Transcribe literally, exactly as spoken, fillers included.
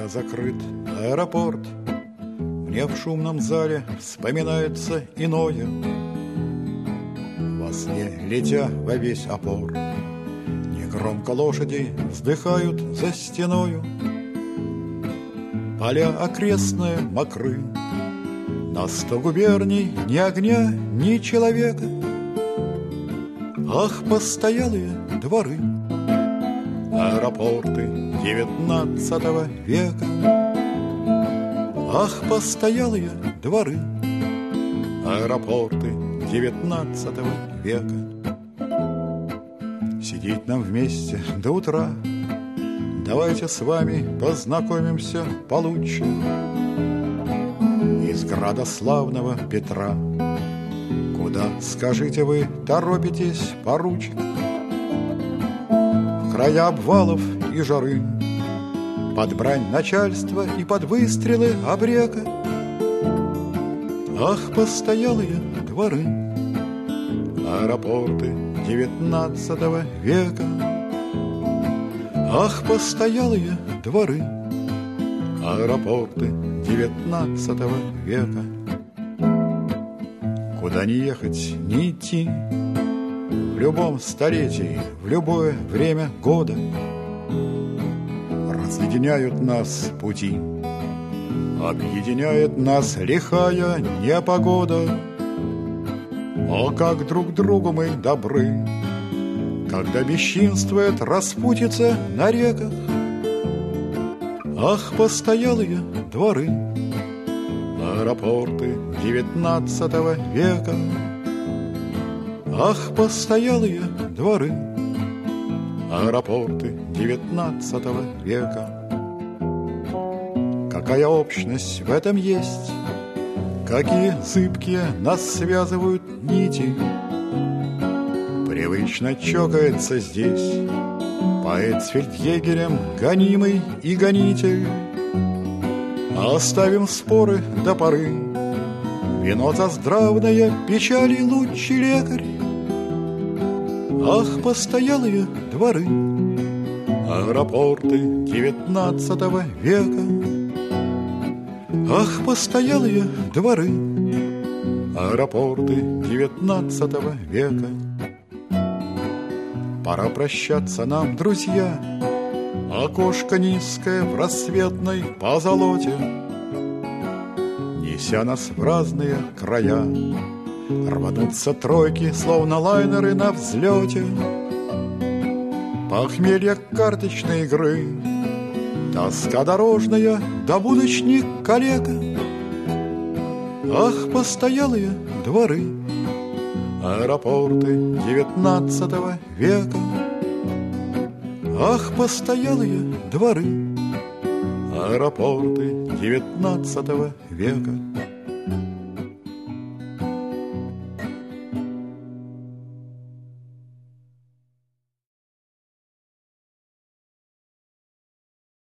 Когда закрыт аэропорт, мне в шумном зале вспоминается иное. Во сне, летя во весь опор, негромко лошади вздыхают за стеною. Поля окрестные мокры, на сто губерний ни огня, ни человека. Ах, постоялые дворы, аэропорты девятнадцатого века. Ах, постоялые дворы, аэропорты девятнадцатого века. Сидеть нам вместе до утра, давайте с вами познакомимся получше. Из града славного Петра куда, скажите вы, торопитесь, поручик? В края обвалов и жары, под брань начальства и под выстрелы обрека. Ах, постоялые дворы, аэропорты девятнадцатого века. Ах, постоялые дворы, аэропорты девятнадцатого века. Куда не ехать, не идти, в любом столетии, в любое время года разъединяют нас пути, объединяет нас лихая непогода. О, как друг другу мы добры, когда бесчинствует распутица на реках. Ах, постоялые дворы, аэропорты девятнадцатого века. Ах, постоялые дворы, аэропорты девятнадцатого века. Какая общность в этом есть, какие зыбкие нас связывают нити. Привычно чокается здесь поэт с фельдъегерем, гонимый и гонитель. Оставим споры до поры, вино за здравное, печали лучший лекарь. Ах, постоялые дворы, аэропорты девятнадцатого века. Ах, постоялые дворы, аэропорты девятнадцатого века. Пора прощаться нам, друзья, окошко низкое в рассветной позолоте, неся нас в разные края, рванутся тройки, словно лайнеры на взлете. Похмелье карточной игры, тоска дорожная, да будочник калека. Ах, постоялые дворы, аэропорты девятнадцатого века. Ах, постоялые дворы, аэропорты девятнадцатого века.